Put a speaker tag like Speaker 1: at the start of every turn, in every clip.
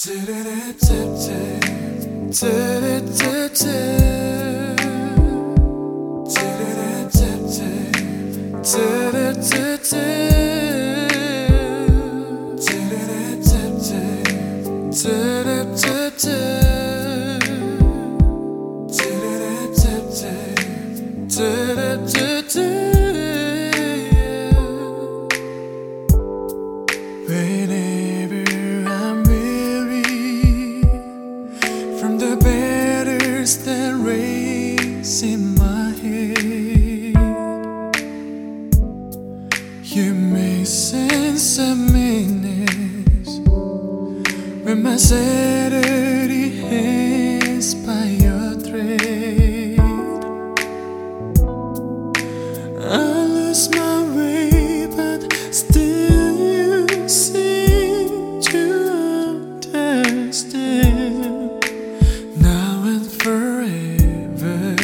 Speaker 1: Whenever I'm weary from the battles that race in my head, you make sense of meanness when my sanity hangs by your thread. I lose my way, but still you seem to understand. Now and forever,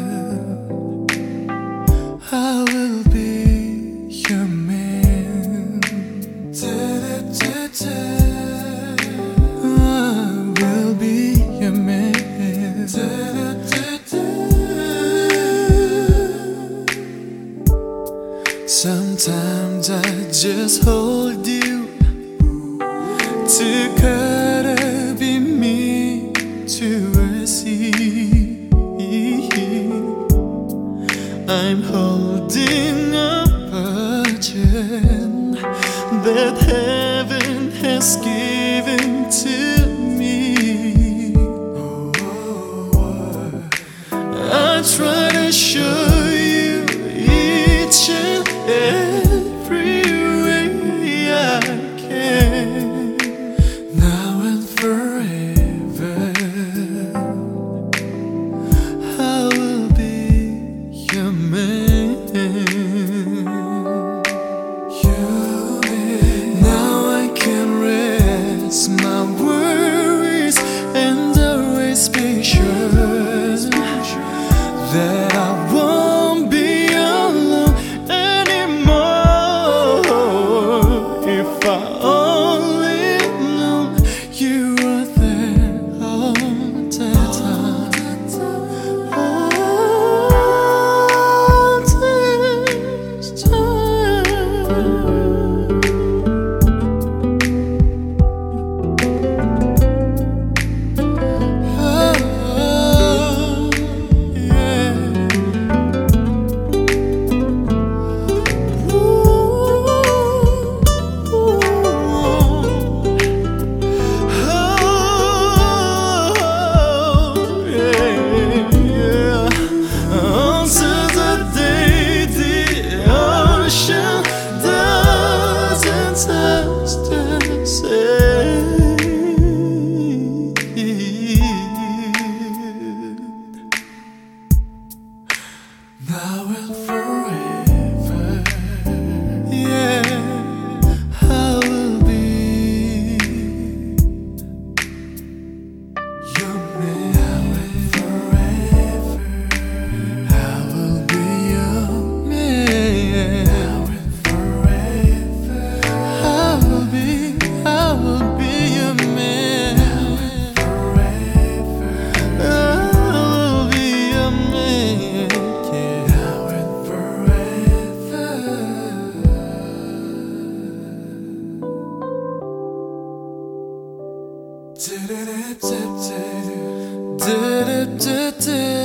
Speaker 1: I will be your man. I will be your man. Sometimes I just hold you to cuddle be me to a sea. I'm holding up a gem that heaven has given to me. I try to show you each and every way I can. Now and forever, I will be your man. Now I can rest my worries and always be sure that I won't be alone anymore. If I only know you are there all the time, all this time. Now and forever, yeah, I will be your man. Now and forever, I will be your man. Now and forever, I will be your man. Now and forever, I will be your man. Now and forever.